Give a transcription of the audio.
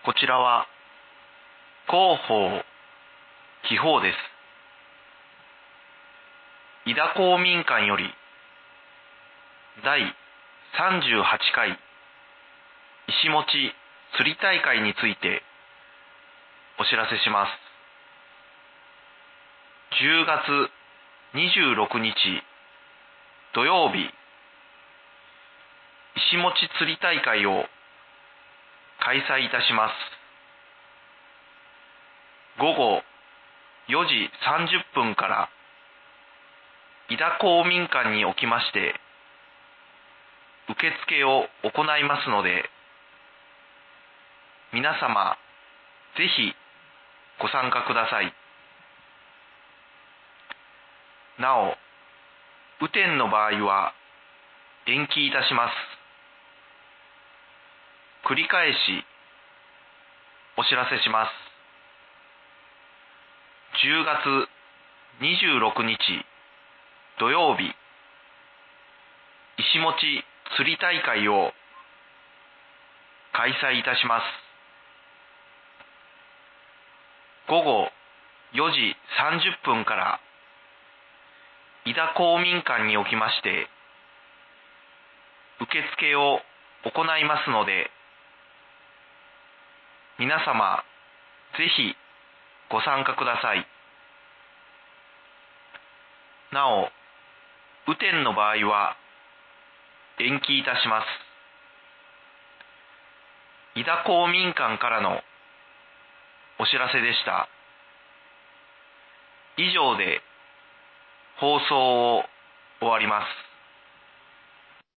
こちらは広報秘宝です。井田公民館より第38回石持釣り大会についてお知らせします。10月26日土曜日、石持釣り大会を開催いたします。午後4時30分から井田公民館におきまして受付を行いますので、皆様ぜひご参加ください。なお、雨天の場合は延期いたします。繰り返しお知らせします。10月26日土曜日、石持釣り大会を開催いたします。午後4時30分から井田公民館におきまして受付を行いますので、皆様ぜひご参加ください。なお、雨天の場合は延期いたします。井田公民館からのお知らせでした。以上で放送を終わります。